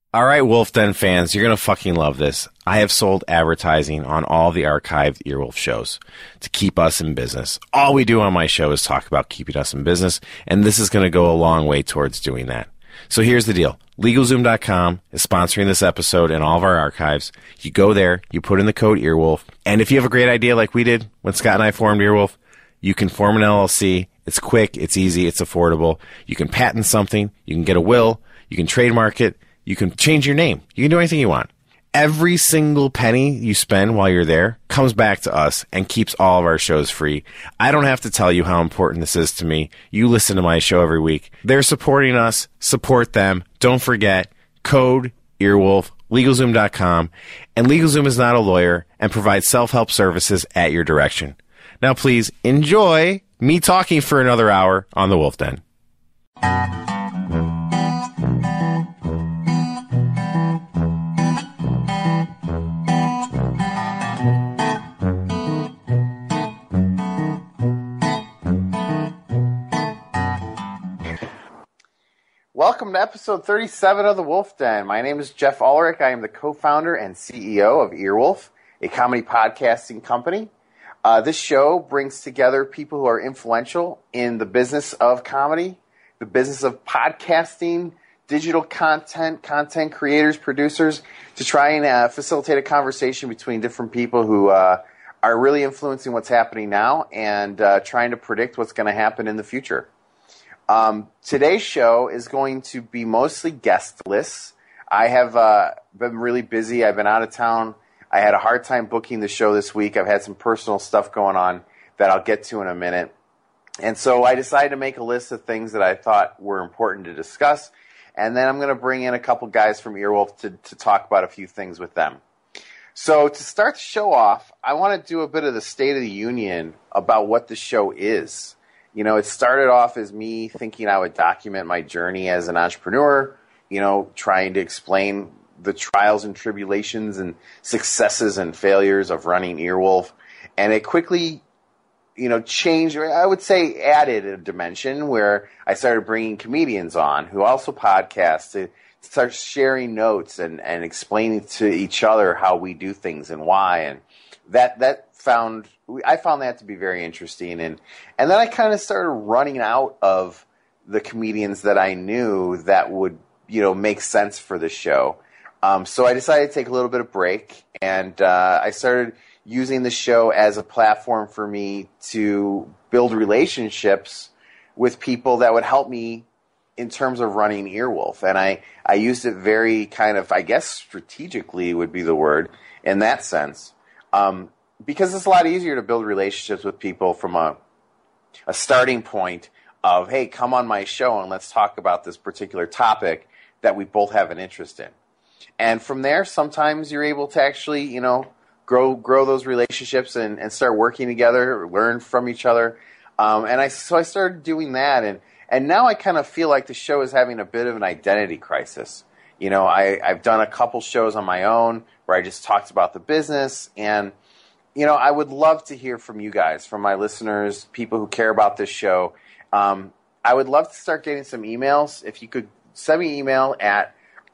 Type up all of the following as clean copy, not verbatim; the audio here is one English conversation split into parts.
All right, Wolf Den fans, you're going to fucking love this. I have sold advertising on all the archived Earwolf shows to keep us in business. All we do on my show is talk about keeping us in business, and this is going to go a long way towards doing that. So here's the deal. LegalZoom.com is sponsoring this episode and all of our archives. You go there, you put in the code Earwolf, and if you have a great idea like we did when Scott and I formed Earwolf, you can form an LLC. It's quick, it's easy, it's affordable. You can patent something, you can get a will, you can trademark it, you can change your name. You can do anything you want. Every single penny you spend while you're there comes back to us and keeps all of our shows free. I don't have to tell you how important this is to me. You listen to my show every week. They're supporting us. Support them. Don't forget, code Earwolf, LegalZoom.com. And LegalZoom is not a lawyer and provides self-help services at your direction. Now, please enjoy me talking for another hour on the Wolf Den. Welcome to episode 37 of The Wolf Den. My name is Jeff Ulrich. I am the co-founder and CEO of Earwolf, a comedy podcasting company. This show brings together people who are influential in the business of comedy, the business of podcasting, digital content, content creators, producers, to try and facilitate a conversation between different people who are really influencing what's happening now and trying to predict what's going to happen in the future. Today's show is going to be mostly guestless. I have been really busy. I've been out of town. I had a hard time booking the show this week. I've had some personal stuff going on that I'll get to in a minute. And so I decided to make a list of things that I thought were important to discuss. And then I'm going to bring in a couple guys from Earwolf to talk about a few things with them. So to start the show off, I want to do a bit of the State of the Union about what the show is. You know, it started off as me thinking I would document my journey as an entrepreneur, trying to explain the trials and tribulations and successes and failures of running Earwolf. And it quickly, changed, or I would say added a dimension where I started bringing comedians on who also podcast to start sharing notes and explaining to each other how we do things and why. And I found that to be very interesting. And then I kind of started running out of the comedians that I knew that would, make sense for the show. So I decided to take a little bit of break, and I started using the show as a platform for me to build relationships with people that would help me in terms of running Earwolf. And I used it very kind of, I guess, strategically would be the word in that sense. Because it's a lot easier to build relationships with people from a starting point of, hey, come on my show and let's talk about this particular topic that we both have an interest in. And from there, sometimes you're able to actually, grow those relationships and start working together, learn from each other. So I started doing that. And now I kind of feel like the show is having a bit of an identity crisis. I've done a couple shows on my own where I just talked about the business. And, I would love to hear from you guys, from my listeners, people who care about this show. I would love to start getting some emails. If you could send me an email at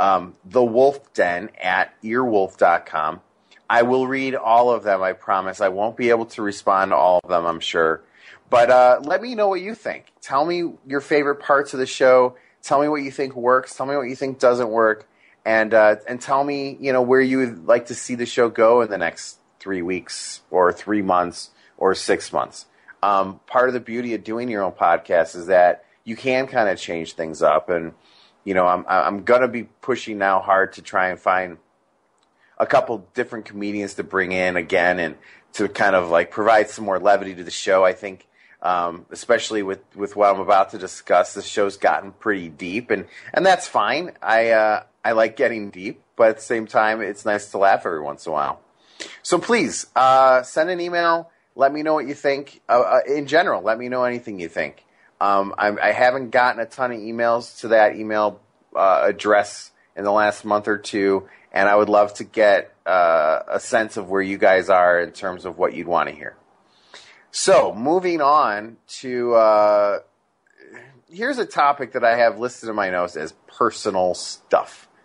thewolfden@earwolf.com. I will read all of them, I promise. I won't be able to respond to all of them, I'm sure. But let me know what you think. Tell me your favorite parts of the show. Tell me what you think works. Tell me what you think doesn't work. And tell me, where you would like to see the show go in the next 3 weeks or 3 months or 6 months. Part of the beauty of doing your own podcast is that you can kind of change things up. And, I'm going to be pushing now hard to try and find a couple different comedians to bring in again and to kind of like provide some more levity to the show. I think, especially with what I'm about to discuss, the show's gotten pretty deep, and that's fine. I like getting deep, but at the same time, it's nice to laugh every once in a while. So please, send an email. Let me know what you think. In general, let me know anything you think. I haven't gotten a ton of emails to that email address in the last month or two, and I would love to get a sense of where you guys are in terms of what you'd want to hear. So, moving on to, here's a topic that I have listed in my notes as personal stuff.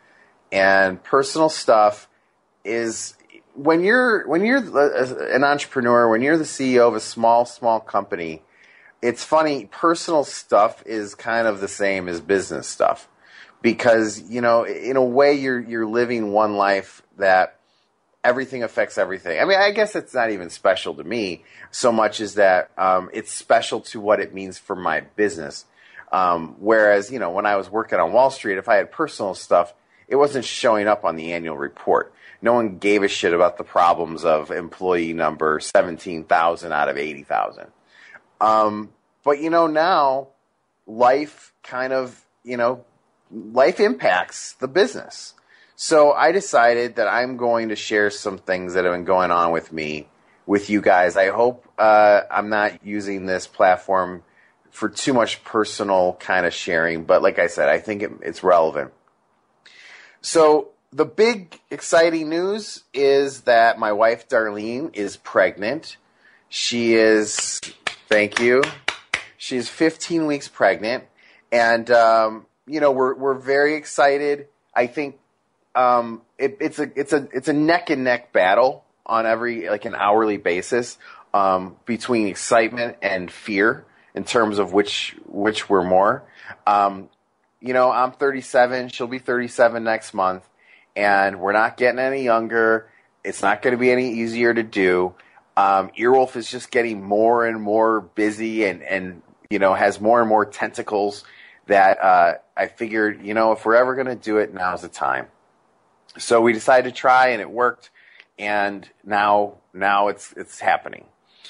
And personal stuff is when you're an entrepreneur, when you're the CEO of a small company, it's funny, personal stuff is kind of the same as business stuff. Because, in a way you're living one life that everything affects everything. I mean, I guess it's not even special to me so much as that it's special to what it means for my business. Whereas, when I was working on Wall Street, if I had personal stuff, it wasn't showing up on the annual report. No one gave a shit about the problems of employee number 17,000 out of 80,000. But, now life kind of, life impacts the business. So I decided that I'm going to share some things that have been going on with me, with you guys. I hope I'm not using this platform for too much personal kind of sharing. But like I said, I think it's relevant. So the big exciting news is that my wife, Darlene, is pregnant. She is, thank you, she's 15 weeks pregnant. And, we're very excited. I think it's a neck and neck battle on an hourly basis between excitement and fear in terms of which we're more. I'm 37. She'll be 37 next month, and we're not getting any younger. It's not going to be any easier to do. Earwolf is just getting more and more busy and has more and more tentacles that I figured, if we're ever going to do it, now's the time. So we decided to try, and it worked, and now it's happening.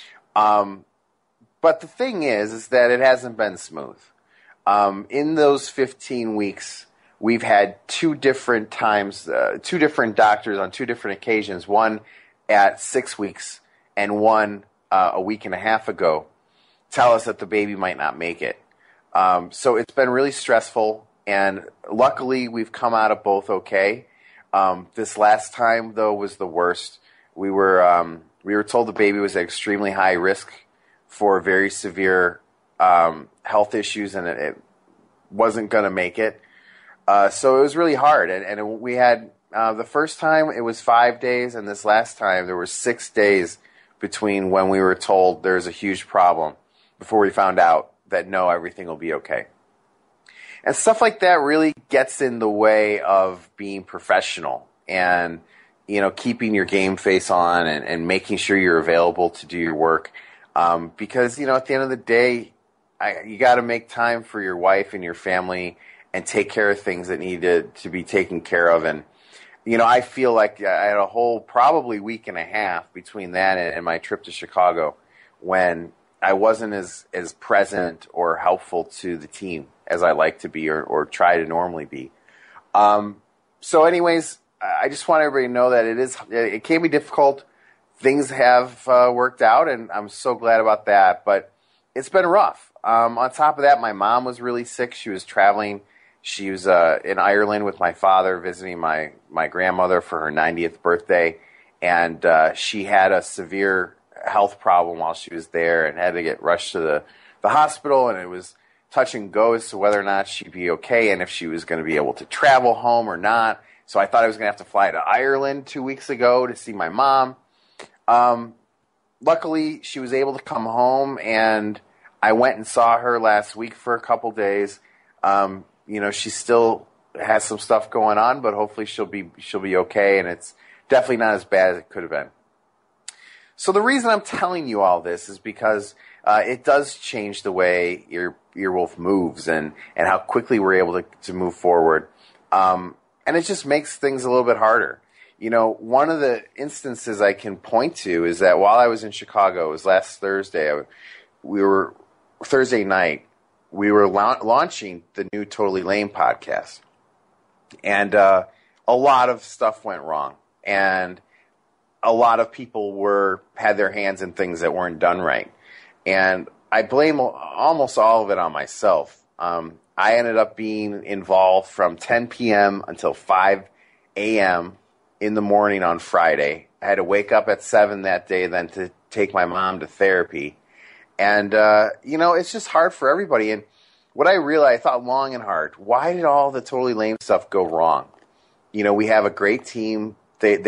But the thing is that it hasn't been smooth. In those 15 weeks, we've had two different doctors on two different occasions, one at 6 weeks and one a week and a half ago, tell us that the baby might not make it. So it's been really stressful, and luckily we've come out of both okay. This last time, though, was the worst. We were told the baby was at extremely high risk for very severe health issues, and it wasn't going to make it. So it was really hard. And we had the first time it was 5 days, and this last time there were 6 days between when we were told there's a huge problem before we found out that no, everything will be okay. And stuff like that really gets in the way of being professional and, keeping your game face on and making sure you're available to do your work. Because, at the end of the day, you got to make time for your wife and your family and take care of things that need to be taken care of. And, I feel like I had a whole probably week and a half between that and my trip to Chicago when I wasn't as present or helpful to the team as I like to be or try to normally be. So anyways, I just want everybody to know that it can be difficult. Things have worked out, and I'm so glad about that. But it's been rough. On top of that, my mom was really sick. She was traveling. She was in Ireland with my father visiting my grandmother for her 90th birthday. And she had a severe health problem while she was there and had to get rushed to the hospital. And it was touch and go as to whether or not she'd be okay and if she was going to be able to travel home or not. So I thought I was going to have to fly to Ireland 2 weeks ago to see my mom. Luckily, she was able to come home, and I went and saw her last week for a couple days. She still has some stuff going on, but hopefully she'll be okay, and it's definitely not as bad as it could have been. So the reason I'm telling you all this is because it does change the way Earwolf moves and how quickly we're able to move forward. And it just makes things a little bit harder. One of the instances I can point to is that while I was in Chicago, it was last Thursday, Thursday night, we were launching the new Totally Lame podcast. And a lot of stuff went wrong. And a lot of people had their hands in things that weren't done right. And I blame almost all of it on myself. I ended up being involved from 10 p.m. until 5 a.m. in the morning on Friday. I had to wake up at 7 that day then to take my mom to therapy. And, it's just hard for everybody. And what I realized, I thought long and hard, why did all the Totally Lame stuff go wrong? we have a great team. They've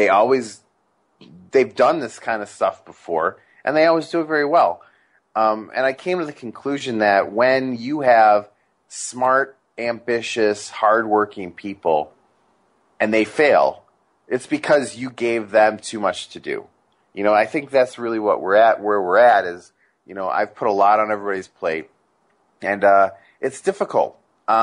done this kind of stuff before, and they always do it very well. And I came to the conclusion that when you have smart, ambitious, hardworking people, and they fail, it's because you gave them too much to do. I think that's really what where we're at is, I've put a lot on everybody's plate, and it's difficult.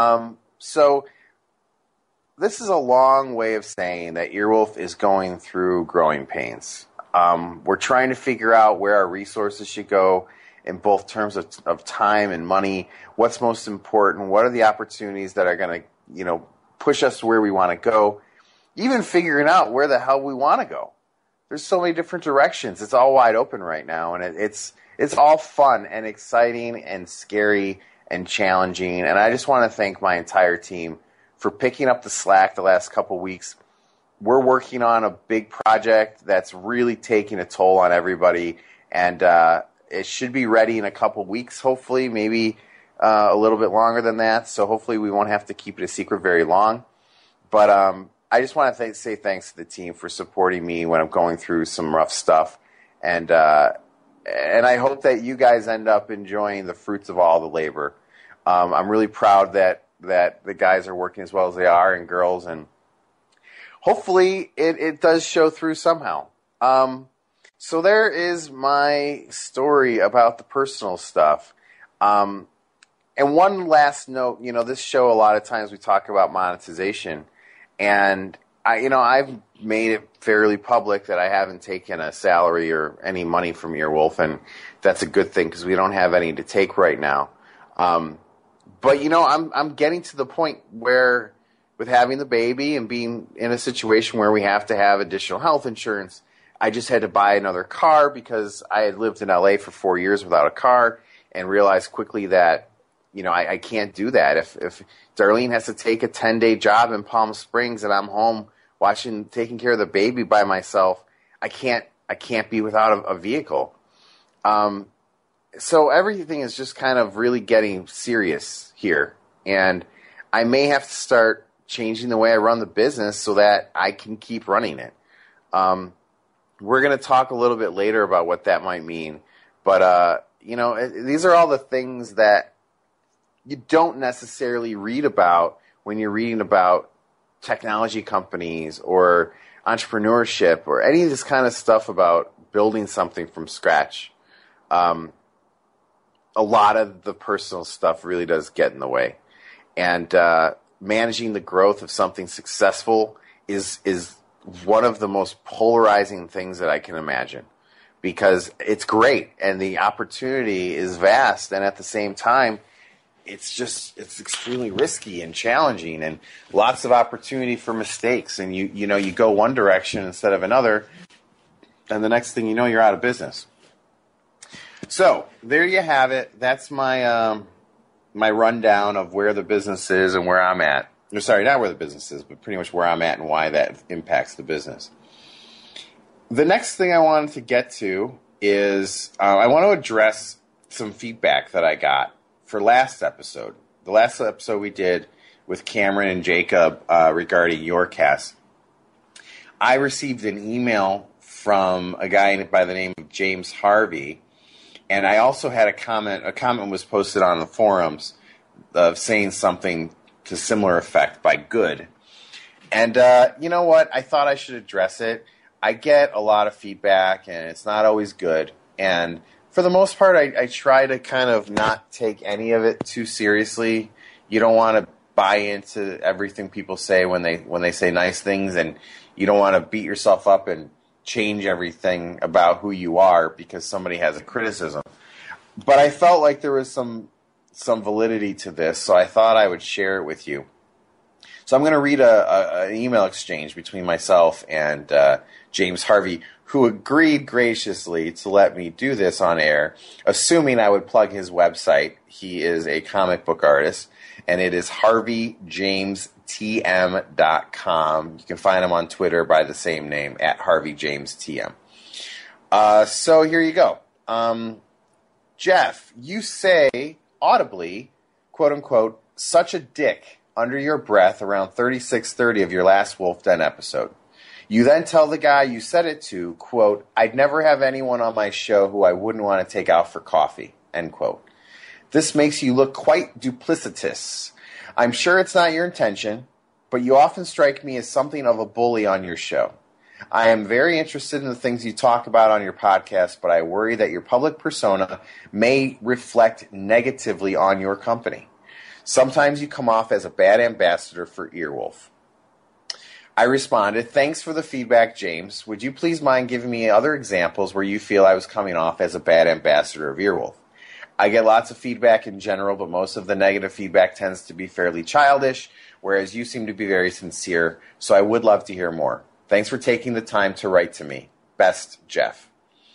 So this is a long way of saying that Earwolf is going through growing pains. We're trying to figure out where our resources should go in both terms of time and money. What's most important? What are the opportunities that are going to, push us to where we want to go? Even figuring out where the hell we want to go. There's so many different directions. It's all wide open right now, and it's all fun and exciting and scary and challenging. And I just want to thank my entire team for picking up the slack the last couple weeks. We're working on a big project that's really taking a toll on everybody, and it should be ready in a couple weeks, hopefully, maybe a little bit longer than that. So hopefully we won't have to keep it a secret very long. But I just want to say thanks to the team for supporting me when I'm going through some rough stuff. And I hope that you guys end up enjoying the fruits of all the labor. I'm really proud that the guys are working as well as they are, and girls, and hopefully it does show through somehow. So there is my story about the personal stuff. And one last note, this show, a lot of times we talk about monetization, and I've made it fairly public that I haven't taken a salary or any money from Earwolf, and that's a good thing because we don't have any to take right now. But I'm getting to the point where, with having the baby and being in a situation where we have to have additional health insurance, I just had to buy another car because I had lived in LA for 4 years without a car, and realized quickly that I can't do that. If Darlene has to take a 10-day job in Palm Springs and I'm home taking care of the baby by myself, I can't be without a vehicle. So everything is just kind of really getting serious here, and I may have to start changing the way I run the business so that I can keep running it. We're going to talk a little bit later about what that might mean, but these are all the things that you don't necessarily read about when you're reading about technology companies or entrepreneurship or any of this kind of stuff about building something from scratch. A lot of the personal stuff really does get in the way. And managing the growth of something successful is one of the most polarizing things that I can imagine, because it's great and the opportunity is vast, and at the same time, it's extremely risky and challenging, and lots of opportunity for mistakes. And you go one direction instead of another, and the next thing you know, you're out of business. So there you have it. That's my my rundown of where the business is and where I'm at. Sorry, not where the business is, but pretty much where I'm at and why that impacts the business. The next thing I wanted to get to is I want to address some feedback that I got for last episode. The last episode we did with Cameron and Jacob regarding YourCast. I received an email from a guy by the name of James Harvey, and I also had a comment. A comment was posted on the forums of saying something to similar effect by Good. And you know what? I thought I should address it. I get a lot of feedback, and it's not always good. And for the most part, I try to kind of not take any of it too seriously. You don't want to buy into everything people say when they say nice things, and you don't want to beat yourself up and change everything about who you are because somebody has a criticism. But I felt like there was some validity to this, so I thought I would share it with you. So I'm going to read an email exchange between myself and James Harvey, who agreed graciously to let me do this on air, assuming I would plug his website. He is a comic book artist, and it is HarveyJamesTM.com. You can find him on Twitter by the same name, at HarveyJamesTM. So here you go. Jeff, you say audibly, quote unquote, such a dick, under your breath around 36:30 of your last Wolf Den episode. You then tell the guy you said it to, quote, "I'd never have anyone on my show who I wouldn't want to take out for coffee," end quote. This makes you look quite duplicitous. I'm sure it's not your intention, but you often strike me as something of a bully on your show. I am very interested in the things you talk about on your podcast, but I worry that your public persona may reflect negatively on your company. Sometimes you come off as a bad ambassador for Earwolf. I responded, "Thanks for the feedback, James. Would you please mind giving me other examples where you feel I was coming off as a bad ambassador of Earwolf? I get lots of feedback in general, but most of the negative feedback tends to be fairly childish, whereas you seem to be very sincere, so I would love to hear more. Thanks for taking the time to write to me. Best, Jeff."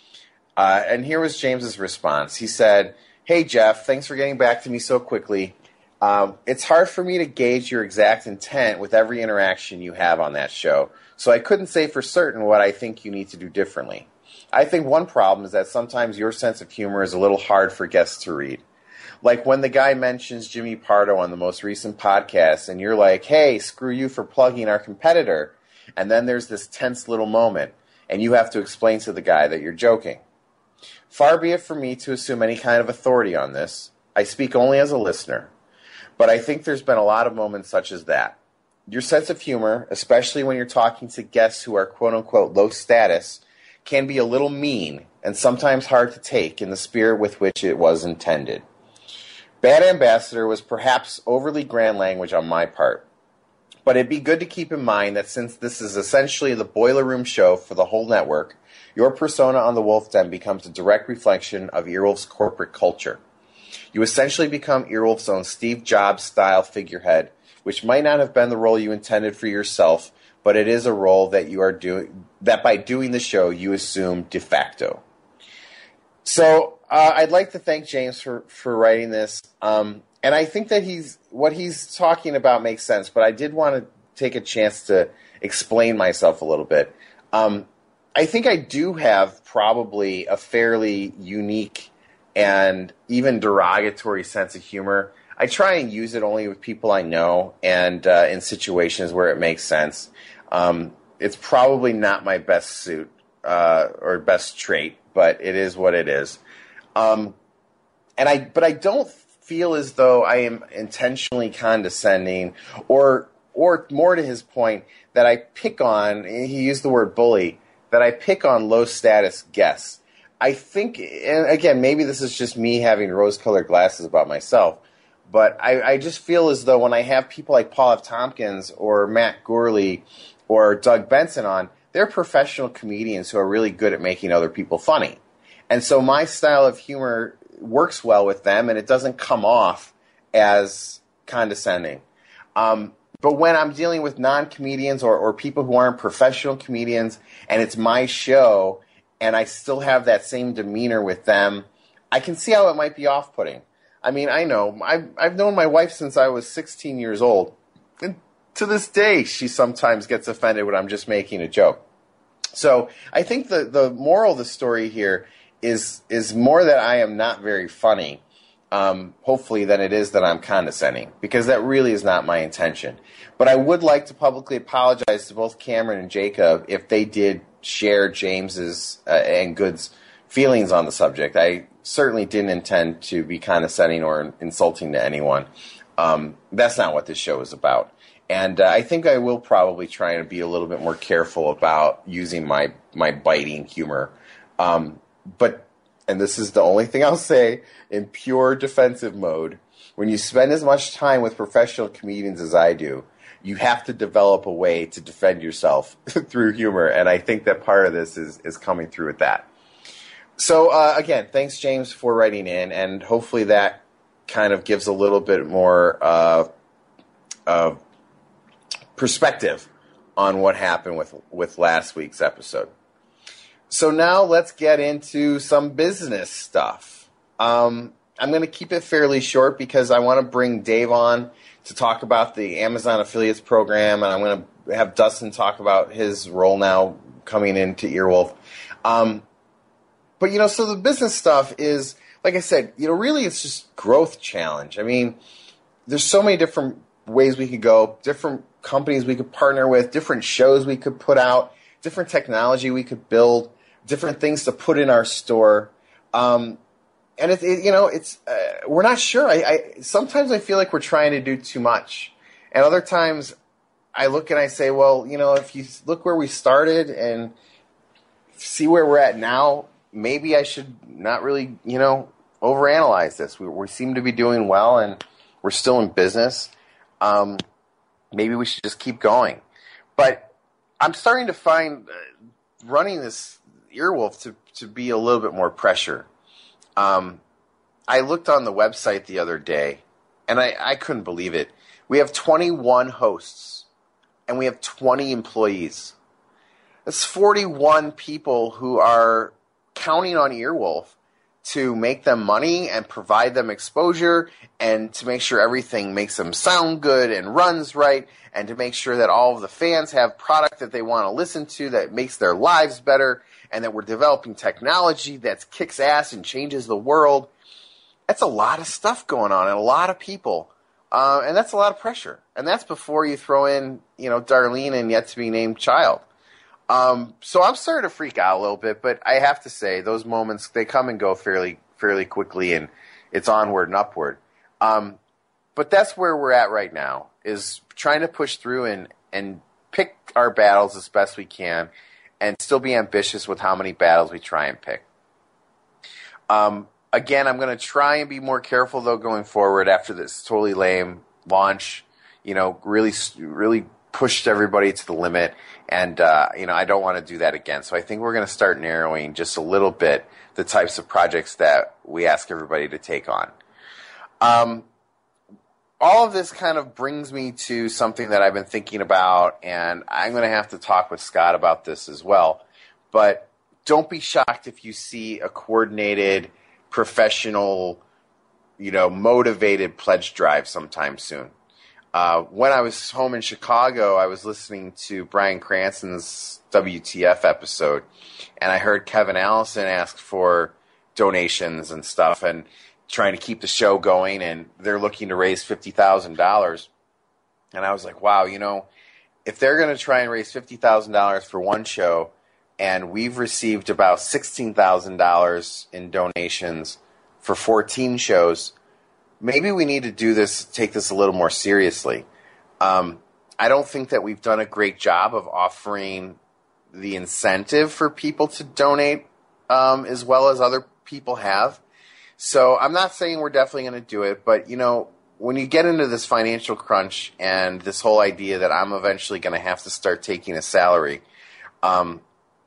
And here was James's response. He said, "Hey, Jeff, thanks for getting back to me so quickly. It's hard for me to gauge your exact intent with every interaction you have on that show, so I couldn't say for certain what I think you need to do differently. I think one problem is that sometimes your sense of humor is a little hard for guests to read. Like when the guy mentions Jimmy Pardo on the most recent podcast, and you're like, 'Hey, screw you for plugging our competitor,' and then there's this tense little moment, and you have to explain to the guy that you're joking. Far be it from me to assume any kind of authority on this. I speak only as a listener. But I think there's been a lot of moments such as that. Your sense of humor, especially when you're talking to guests who are quote-unquote low status, can be a little mean and sometimes hard to take in the spirit with which it was intended. Bad ambassador was perhaps overly grand language on my part. But it'd be good to keep in mind that since this is essentially the boiler room show for the whole network, your persona on the Wolf Den becomes a direct reflection of Earwolf's corporate culture. You essentially become Earwolf's own Steve Jobs-style figurehead, which might not have been the role you intended for yourself, but it is a role that you are doing, that by doing the show you assume de facto." So I'd like to thank James for writing this, and I think that what he's talking about makes sense, but I did want to take a chance to explain myself a little bit. I think I do have probably a fairly unique and even derogatory sense of humor. I try and use it only with people I know and in situations where it makes sense. It's probably not my best suit or best trait, but it is what it is. But I don't feel as though I am intentionally condescending or more to his point, that I pick on, he used the word bully, that I pick on low status guests. I think, and again, maybe this is just me having rose-colored glasses about myself, but I just feel as though when I have people like Paul F. Tompkins or Matt Gourley or Doug Benson on, they're professional comedians who are really good at making other people funny. And so my style of humor works well with them, and it doesn't come off as condescending. But when I'm dealing with non-comedians or people who aren't professional comedians, and it's my show, and I still have that same demeanor with them, I can see how it might be off-putting. I mean, I know. I've known my wife since I was 16 years old. And to this day, she sometimes gets offended when I'm just making a joke. So I think the moral of the story here is more that I am not very funny, hopefully, than it is that I'm condescending, because that really is not my intention. But I would like to publicly apologize to both Cameron and Jacob if they did share James's and Good's feelings on the subject. I certainly didn't intend to be condescending or insulting to anyone. That's not what this show is about. And I think I will probably try to be a little bit more careful about using my biting humor. But, and this is the only thing I'll say, in pure defensive mode, when you spend as much time with professional comedians as I do, you have to develop a way to defend yourself through humor, and I think that part of this is coming through with that. So, again, thanks, James, for writing in, and hopefully that kind of gives a little bit more perspective on what happened with last week's episode. So now let's get into some business stuff. I'm going to keep it fairly short because I want to bring Dave on to talk about the Amazon Affiliates Program, and I'm going to have Dustin talk about his role now coming into Earwolf. But, so the business stuff is, like I said, really it's just growth challenge. I mean, there's so many different ways we could go, different companies we could partner with, different shows we could put out, different technology we could build, different things to put in our store. And we're not sure. Sometimes I feel like we're trying to do too much, and other times I look and I say, well, if you look where we started and see where we're at now, maybe I should not really, overanalyze this. We seem to be doing well, and we're still in business. Maybe we should just keep going. But I'm starting to find running this Earwolf to be a little bit more pressure. I looked on the website the other day, and I couldn't believe it. We have 21 hosts, and we have 20 employees. That's 41 people who are counting on Earwolf to make them money and provide them exposure and to make sure everything makes them sound good and runs right and to make sure that all of the fans have product that they want to listen to that makes their lives better and that we're developing technology that kicks ass and changes the world. That's a lot of stuff going on and a lot of people. And that's a lot of pressure. And that's before you throw in, Darlene and yet to be named child. So I'm starting to freak out a little bit, but I have to say those moments, they come and go fairly quickly, and it's onward and upward. But that's where we're at right now, is trying to push through and pick our battles as best we can and still be ambitious with how many battles we try and pick. Again, I'm going to try and be more careful, though, going forward after this totally lame launch, really pushed everybody to the limit. And, I don't want to do that again. So I think we're going to start narrowing just a little bit the types of projects that we ask everybody to take on. All of this kind of brings me to something that I've been thinking about, and I'm going to have to talk with Scott about this as well. But don't be shocked if you see a coordinated, professional, motivated pledge drive sometime soon. When I was home in Chicago, I was listening to Bryan Cranston's WTF episode, and I heard Kevin Allison ask for donations and stuff and trying to keep the show going, and they're looking to raise $50,000. And I was like, wow, if they're going to try and raise $50,000 for one show, and we've received about $16,000 in donations for 14 shows, maybe we need to take this a little more seriously. I don't think that we've done a great job of offering the incentive for people to donate as well as other people have. So I'm not saying we're definitely going to do it, but, when you get into this financial crunch and this whole idea that I'm eventually going to have to start taking a salary, why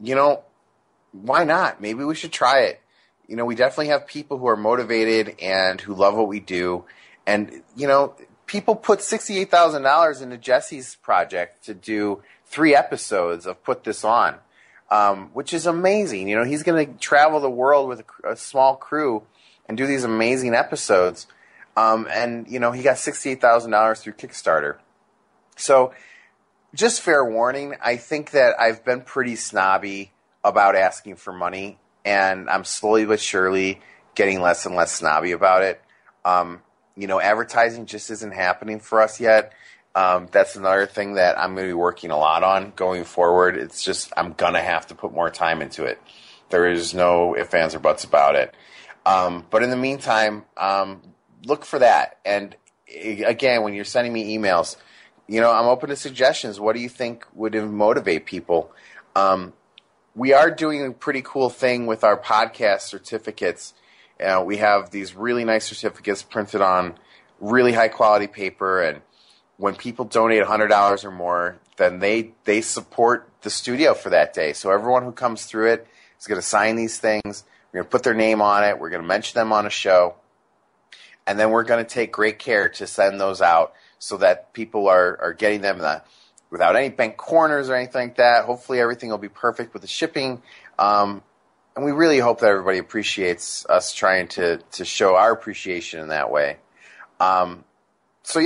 not? Maybe we should try it. We definitely have people who are motivated and who love what we do. And, people put $68,000 into Jesse's project to do 3 episodes of Put This On, which is amazing. He's going to travel the world with a small crew and do these amazing episodes. And he got $68,000 through Kickstarter. So just fair warning, I think that I've been pretty snobby about asking for money. And I'm slowly but surely getting less and less snobby about it. Advertising just isn't happening for us yet. That's another thing that I'm going to be working a lot on going forward. It's just I'm going to have to put more time into it. There is no ifs, ands, or buts about it. But in the meantime, look for that. And again, when you're sending me emails, I'm open to suggestions. What do you think would motivate people? We are doing a pretty cool thing with our podcast certificates. We have these really nice certificates printed on really high-quality paper, and when people donate $100 or more, then they support the studio for that day. So everyone who comes through it is going to sign these things. We're going to put their name on it. We're going to mention them on a show. And then we're going to take great care to send those out so that people are getting them without any bent corners or anything like that. Hopefully everything will be perfect with the shipping. And we really hope that everybody appreciates us trying to show our appreciation in that way. So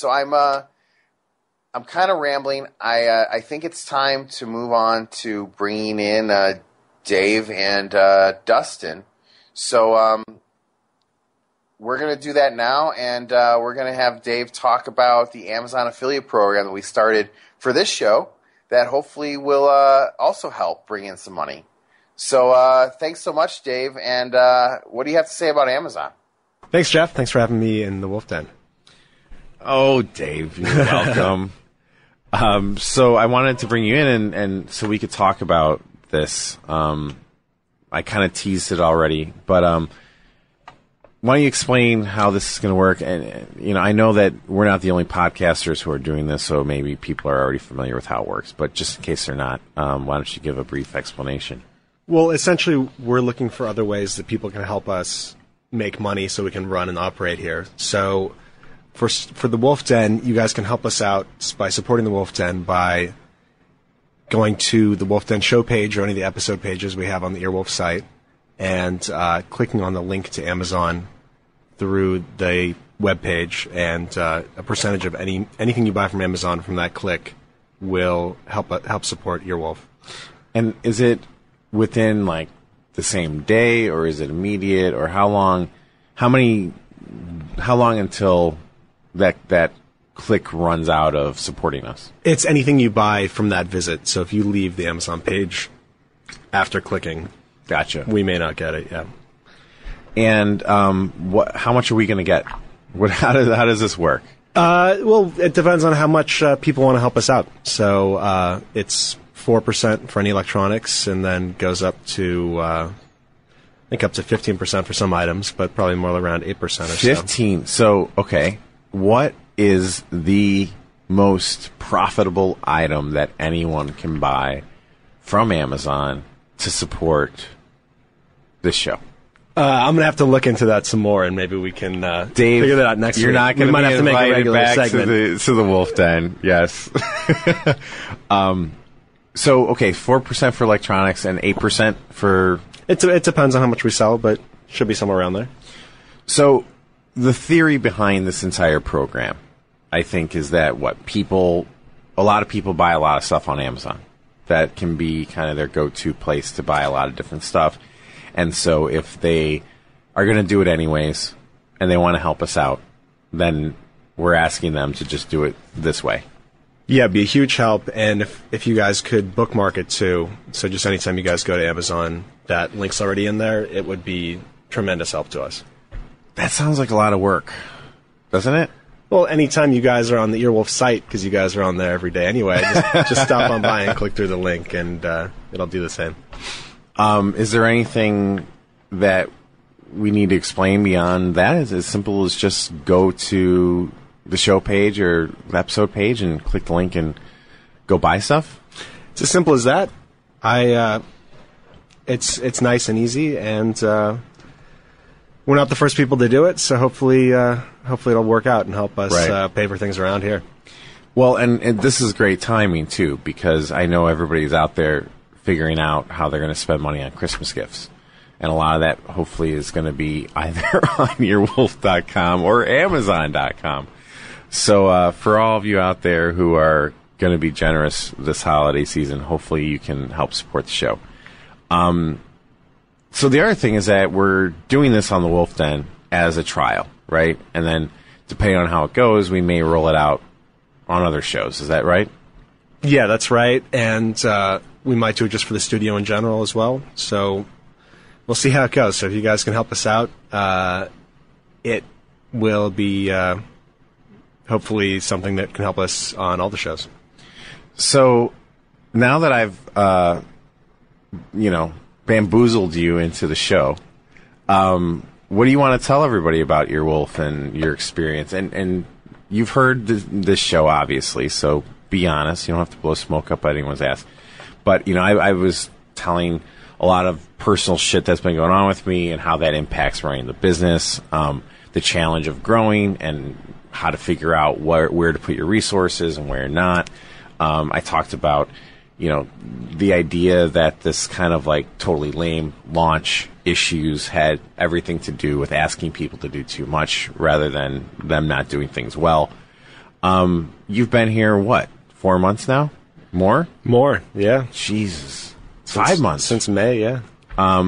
I'm kind of rambling. I think it's time to move on to bringing in Dave and Dustin. So we're going to do that now, and we're going to have Dave talk about the Amazon affiliate program that we started for this show that hopefully will also help bring in some money. So thanks so much, Dave, and what do you have to say about Amazon? Thanks, Jeff. Thanks for having me in the Wolf Den. Oh, Dave, you're welcome. So I wanted to bring you in and so we could talk about this. I kind of teased it already, but why don't you explain how this is going to work? And I know that we're not the only podcasters who are doing this, so maybe people are already familiar with how it works. But just in case they're not, why don't you give a brief explanation? Well, essentially, we're looking for other ways that people can help us make money so we can run and operate here. So for the Wolf Den, you guys can help us out by supporting the Wolf Den by going to the Wolf Den show page or any of the episode pages we have on the Earwolf site and clicking on the link to Amazon through the web page, and a percentage of anything you buy from Amazon from that click will help support Earwolf. And is it within like the same day, or is it immediate, or how long until that click runs out of supporting us? It's anything you buy from that visit. So if you leave the Amazon page after clicking, gotcha, we may not get it. Yeah. And how much are we going to get? How does this work? Well, it depends on how much people want to help us out. So it's 4% for any electronics, and then goes up to I think up to 15% for some items, but probably more around 8% or so. 15. So okay, what is the most profitable item that anyone can buy from Amazon to support this show? I'm gonna have to look into that some more, and maybe we can Dave, figure that out next you're week. Not going to have to make a regular back segment to the Wolf Den. Yes. So okay, 4% for electronics and 8% for. It depends on how much we sell, but should be somewhere around there. So the theory behind this entire program, I think, is that a lot of people buy a lot of stuff on Amazon. That can be kind of their go-to place to buy a lot of different stuff. And so if they are going to do it anyways and they want to help us out, then we're asking them to just do it this way. Yeah, it'd be a huge help. And if you guys could bookmark it too, so just anytime you guys go to Amazon, that link's already in there, it would be tremendous help to us. That sounds like a lot of work, doesn't it? Well, anytime you guys are on the Earwolf site, because you guys are on there every day anyway, just stop on by and click through the link, and it'll do the same. Is there anything that we need to explain beyond that? Is it as simple as just go to the show page or the episode page and click the link and go buy stuff? It's as simple as that. It's nice and easy, and we're not the first people to do it, so hopefully it'll work out and help us pay for things around here. Well, and this is great timing too, because I know everybody's out there figuring out how they're going to spend money on Christmas gifts. And a lot of that hopefully is going to be either on earwolf.com or amazon.com. So for all of you out there who are going to be generous this holiday season, hopefully you can help support the show. So the other thing is that we're doing this on the Wolf Den as a trial, right? And then depending on how it goes, we may roll it out on other shows. Is that right? Yeah, that's right. And we might do it just for the studio in general as well. So we'll see how it goes. So if you guys can help us out, it will be hopefully something that can help us on all the shows. So now that I've, bamboozled you into the show, what do you want to tell everybody about Earwolf and your experience? And you've heard this show, obviously, so be honest. You don't have to blow smoke up anyone's ass. But, I was telling a lot of personal shit that's been going on with me and how that impacts running the business, the challenge of growing and how to figure out where to put your resources and where not. I talked about, the idea that this kind of like totally lame launch issues had everything to do with asking people to do too much rather than them not doing things well. You've been here, 4 months now? More, yeah. Jesus. 5 months. Since May, yeah.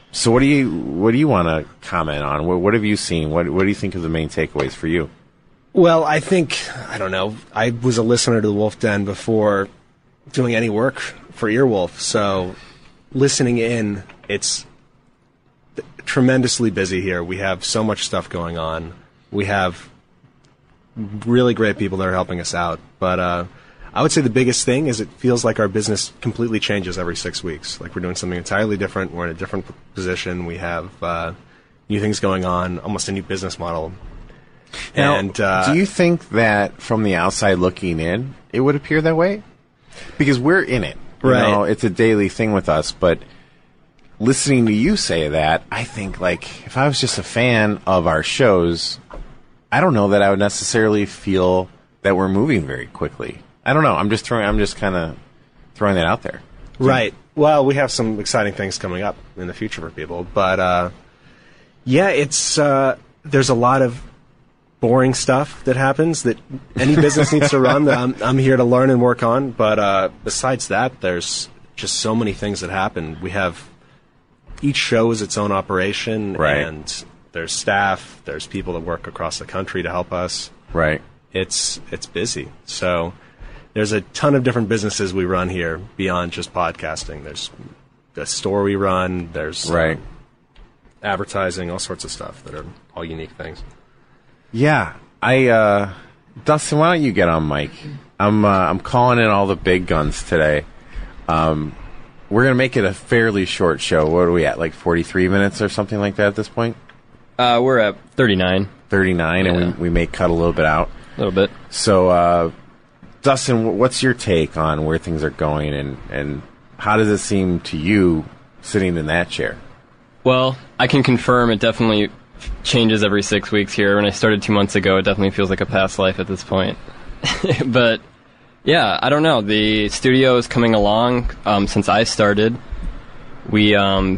So what do you want to comment on? What have you seen? What do you think of the main takeaways for you? Well, I don't know. I was a listener to the Wolf Den before doing any work for Earwolf, so listening in, it's tremendously busy here. We have so much stuff going on. We have really great people that are helping us out. But I would say the biggest thing is it feels like our business completely changes every 6 weeks. Like we're doing something entirely different. We're in a different position. We have new things going on, almost a new business model. Now, And do you think that from the outside looking in, it would appear that way? Because we're in it. You Right. know, it's a daily thing with us, but listening to you say that, I think, like, if I was just a fan of our shows, I don't know that I would necessarily feel that we're moving very quickly. I don't know. I'm just kind of throwing that out there. Right. Well, we have some exciting things coming up in the future for people, but yeah, it's there's a lot of boring stuff that happens that any business needs to run that I'm here to learn and work on. But besides that, there's just so many things that happen. We have each show is its own operation, Right. and there's staff, there's people that work across the country to help us. Right. It's busy. So there's a ton of different businesses we run here beyond just podcasting. There's the store we run. There's Right. advertising, all sorts of stuff that are all unique things. Yeah, Dustin, why don't you get on mic? I'm calling in all the big guns today. We're gonna make it a fairly short show. What are we at? Like 43 minutes or something like that at this point? We're at 39. 39, Yeah. and we may cut a little bit out. A little bit. So, Dustin, what's your take on where things are going, and how does it seem to you sitting in that chair? Well, I can confirm it definitely changes every 6 weeks here. When I started 2 months ago, it definitely feels like a past life at this point. But, yeah, I don't know. The studio is coming along since I started. We,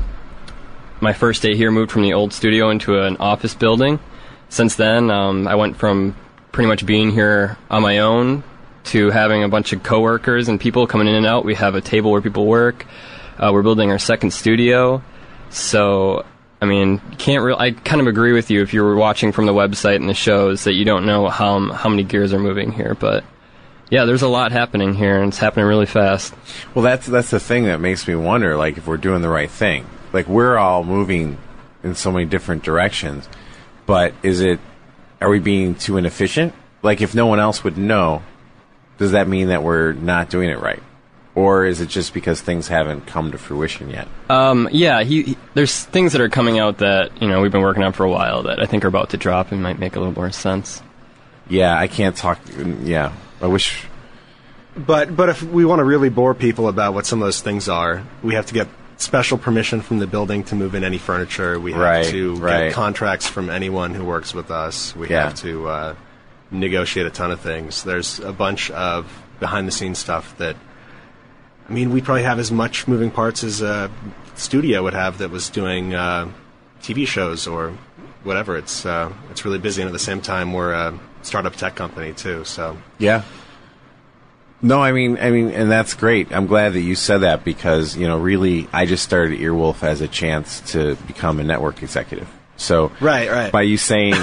my first day here, moved from the old studio into an office building. Since then, I went from pretty much being here on my own to having a bunch of coworkers and people coming in and out. We have a table where people work. We're building our second studio. So, I mean, I kind of agree with you if you were watching from the website and the shows that you don't know how many gears are moving here. But, yeah, there's a lot happening here, and it's happening really fast. Well, that's the thing that makes me wonder, like, if we're doing the right thing. Like, we're all moving in so many different directions, but are we being too inefficient? Like, if no one else would know, does that mean that we're not doing it right? Or is it just because things haven't come to fruition yet? Yeah, there's things that are coming out that, we've been working on for a while that I think are about to drop and might make a little more sense. Yeah, I can't talk. Yeah, I wish. But if we want to really bore people about what some of those things are, we have to get special permission from the building to move in any furniture. We have to get contracts from anyone who works with us. We have to negotiate a ton of things. There's a bunch of behind-the-scenes stuff that, I mean, we probably have as much moving parts as a studio would have that was doing TV shows or whatever. It's really busy, and at the same time, we're a startup tech company too. So yeah. No, I mean, and that's great. I'm glad that you said that because, really, I just started Earwolf as a chance to become a network executive. So, right. By you saying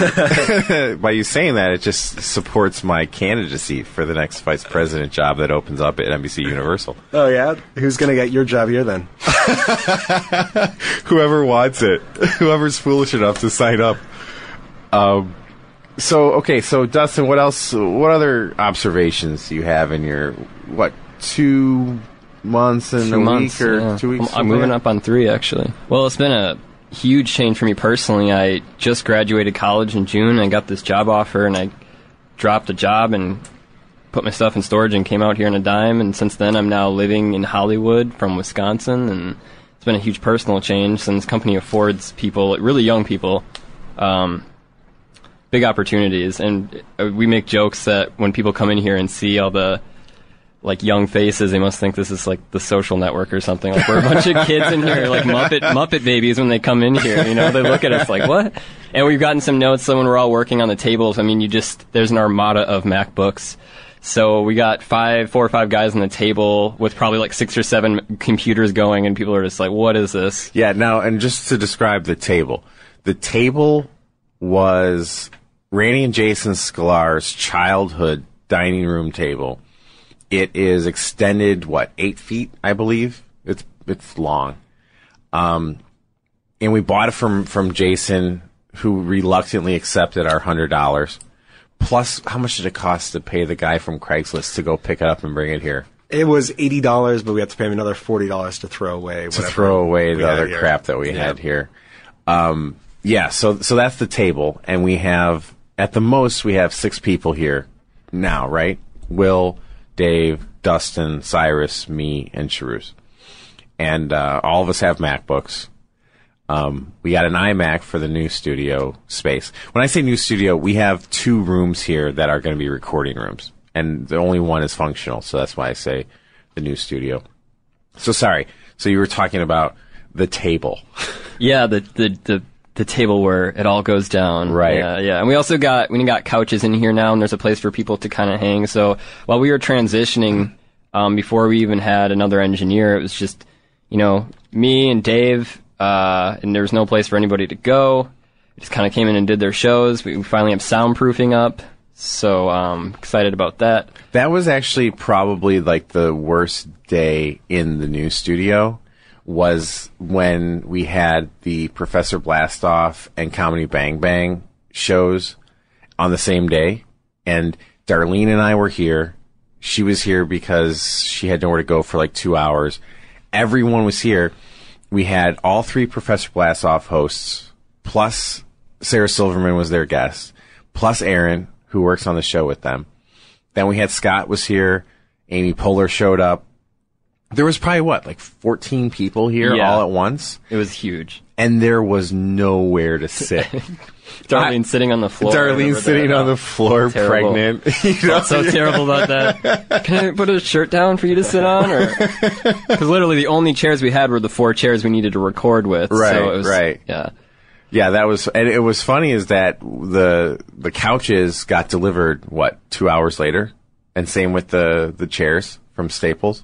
that, it just supports my candidacy for the next vice president job that opens up at NBC Universal. Oh yeah, who's gonna get your job here then? Whoever wants it, whoever's foolish enough to sign up. So Dustin, what else? What other observations do you have in your 2 months and 2 a months, week or yeah. 2 weeks? I'm moving up on 3 actually. Well, it's been a huge change for me personally. I just graduated college in June. And I got this job offer, and I dropped a job and put my stuff in storage and came out here on a dime. And since then, I'm now living in Hollywood from Wisconsin, and it's been a huge personal change. Since this company affords people, really young people, big opportunities. And we make jokes that when people come in here and see all the young faces, they must think this is like the Social Network or something. Like we're a bunch of kids in here, like Muppet babies when they come in here. They look at us like, what? And we've gotten some notes. So when we're all working on the tables, I mean, there's an armada of MacBooks So we got 4 or 5 guys on the table with probably like 6 or 7 computers going, and people are just like, what is this? Yeah, now, and just to describe the table was Randy and Jason Sklar's childhood dining room table. It is extended, 8 feet, I believe? It's long. And we bought it from Jason, who reluctantly accepted our $100. Plus, how much did it cost to pay the guy from Craigslist to go pick it up and bring it here? It was $80, but we had to pay him another $40 to throw away. To throw away the other crap that we had here. So that's the table, and we have, at the most, we have 6 people here now, right? Will, Dave, Dustin, Cyrus, me, and Charus. And all of us have MacBooks. We got an iMac for the new studio space. When I say new studio, we have 2 rooms here that are going to be recording rooms, and the only one is functional, so that's why I say the new studio. So sorry. So you were talking about the table. Yeah, the table where it all goes down. Right. Yeah. And we got couches in here now, and there's a place for people to kind of hang. So while we were transitioning, before we even had another engineer, it was just, me and Dave, and there was no place for anybody to go. We just kind of came in and did their shows. We finally have soundproofing up, so excited about that. That was actually probably like the worst day in the new studio, was when we had the Professor Blastoff and Comedy Bang Bang shows on the same day. And Darlene and I were here. She was here because she had nowhere to go for like 2 hours. Everyone was here. We had all 3 Professor Blastoff hosts, plus Sarah Silverman was their guest, plus Aaron, who works on the show with them. Then we had Scott was here. Amy Poehler showed up. There was probably, 14 people here all at once? It was huge. And there was nowhere to sit. Darlene sitting on the floor. Darlene sitting on the floor, terrible. pregnant. Felt so terrible about that. Can I put a shirt down for you to sit on? Because literally the only chairs we had were the 4 chairs we needed to record with. Right, so it was, right. Yeah. Yeah, that was, and it was funny is that the couches got delivered, 2 hours later? And same with the chairs from Staples.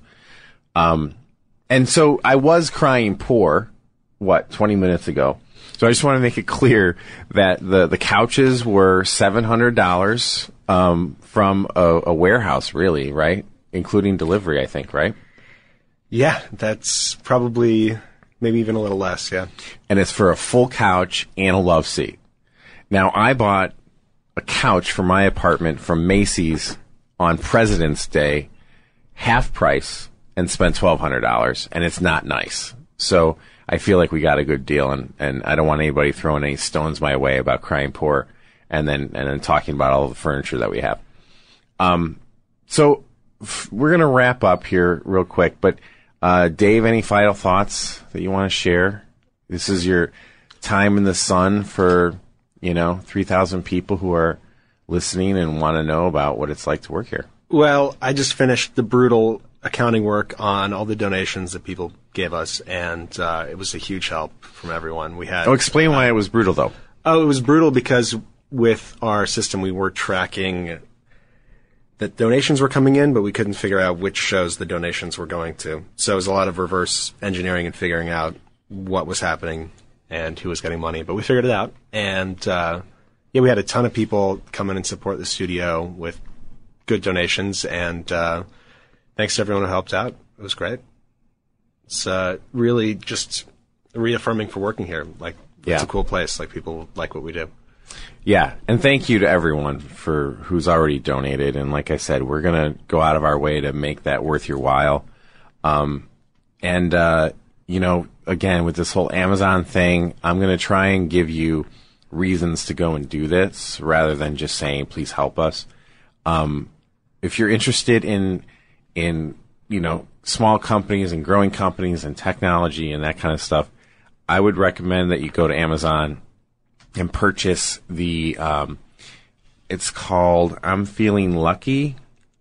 And so I was crying poor, 20 minutes ago. So I just want to make it clear that the couches were $700 from a warehouse, really, right? Including delivery, I think, right? Yeah, that's probably maybe even a little less, yeah. And it's for a full couch and a love seat. Now, I bought a couch for my apartment from Macy's on President's Day, half price, and spent $1,200, and it's not nice. So I feel like we got a good deal, and I don't want anybody throwing any stones my way about crying poor and then talking about all the furniture that we have. So we're going to wrap up here real quick, but Dave, any final thoughts that you want to share? This is your time in the sun for, 3,000 people who are listening and want to know about what it's like to work here. Well, I just finished the brutal accounting work on all the donations that people gave us, and it was a huge help from everyone. We had. Explain why it was brutal, though. Oh, it was brutal because with our system, we were tracking that donations were coming in, but we couldn't figure out which shows the donations were going to. So it was a lot of reverse engineering and figuring out what was happening and who was getting money. But we figured it out, and we had a ton of people come in and support the studio with good donations, and thanks to everyone who helped out. It was great. It's really just reaffirming for working here. It's a cool place. People like what we do. Yeah, and thank you to everyone for who's already donated. And like I said, we're going to go out of our way to make that worth your while. Again, with this whole Amazon thing, I'm going to try and give you reasons to go and do this rather than just saying, please help us. If you're interested in small companies and growing companies and technology and that kind of stuff, I would recommend that you go to Amazon and purchase the, it's called I'm Feeling Lucky.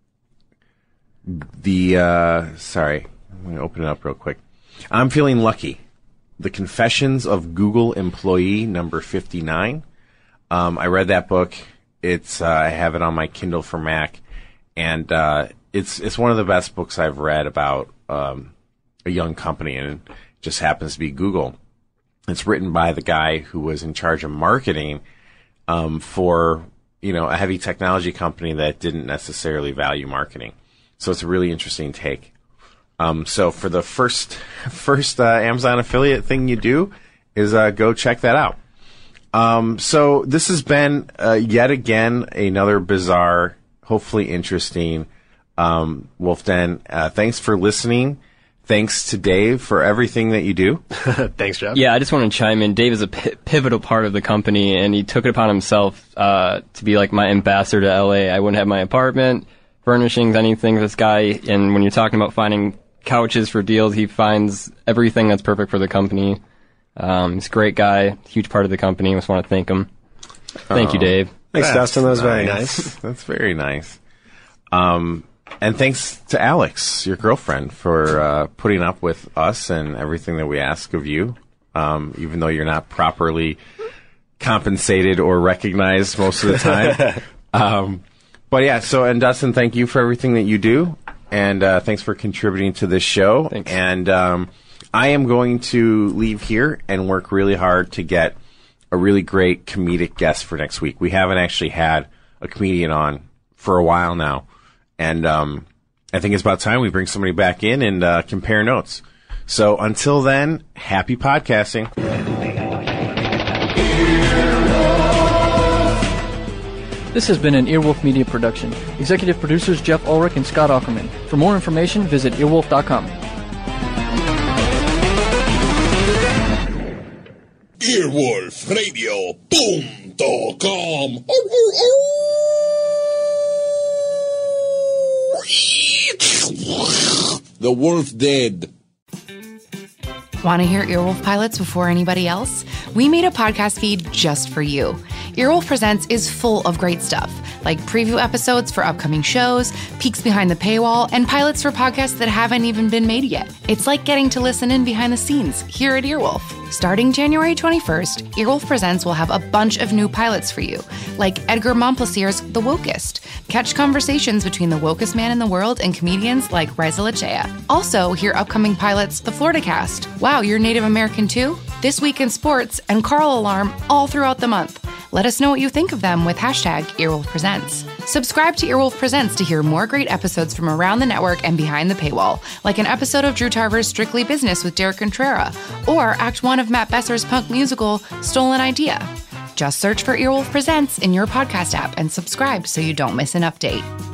Sorry, I'm going to open it up real quick. I'm Feeling Lucky. The Confessions of Google Employee number 59. I read that book. I have it on my Kindle for Mac. and it's one of the best books I've read about a young company, and it just happens to be Google. It's written by the guy who was in charge of marketing for a heavy technology company that didn't necessarily value marketing. So it's a really interesting take. So for the first Amazon affiliate thing you do is go check that out. So this has been yet again another bizarre, hopefully interesting Wolf Den. Thanks for listening. Thanks to Dave for everything that you do. Thanks, Jeff. Yeah, I just want to chime in. Dave is a pivotal part of the company, and he took it upon himself to be like my ambassador to LA. I wouldn't have my apartment, furnishings, anything. This guy, and when you're talking about finding couches for deals, he finds everything that's perfect for the company. He's a great guy, huge part of the company. I just want to thank him. Thank you, Dave. Thanks, Dustin. That was very nice. That's very nice. And thanks to Alex, your girlfriend, for putting up with us and everything that we ask of you, even though you're not properly compensated or recognized most of the time. But yeah, and Dustin, thank you for everything that you do, and thanks for contributing to this show. Thanks. And I am going to leave here and work really hard to get a really great comedic guest for next week. We haven't actually had a comedian on for a while now. And I think it's about time we bring somebody back in and compare notes. So until then, happy podcasting. This has been an Earwolf Media production. Executive producers Jeff Ulrich and Scott Aukerman. For more information, visit earwolf.com. EarwolfRadio.com. The Wolf dead. Want to hear Earwolf pilots before anybody else? We made a podcast feed just for you. Earwolf Presents is full of great stuff, like preview episodes for upcoming shows, peeks behind the paywall, and pilots for podcasts that haven't even been made yet. It's like getting to listen in behind the scenes here at Earwolf. Starting January 21st, Earwolf Presents will have a bunch of new pilots for you, like Edgar Montplaisir's The Wokest. Catch conversations between the wokest man in the world and comedians like Reza Lachea. Also, hear upcoming pilots The Florida Cast. Wow, you're Native American too? This Week in Sports and Carl Alarm all throughout the month. Let us know what you think of them with hashtag Earwolf Presents. Subscribe to Earwolf Presents to hear more great episodes from around the network and behind the paywall, like an episode of Drew Tarver's Strictly Business with Derek Contrera, or Act 1 of Matt Besser's punk musical, Stolen Idea. Just search for Earwolf Presents in your podcast app and subscribe so you don't miss an update.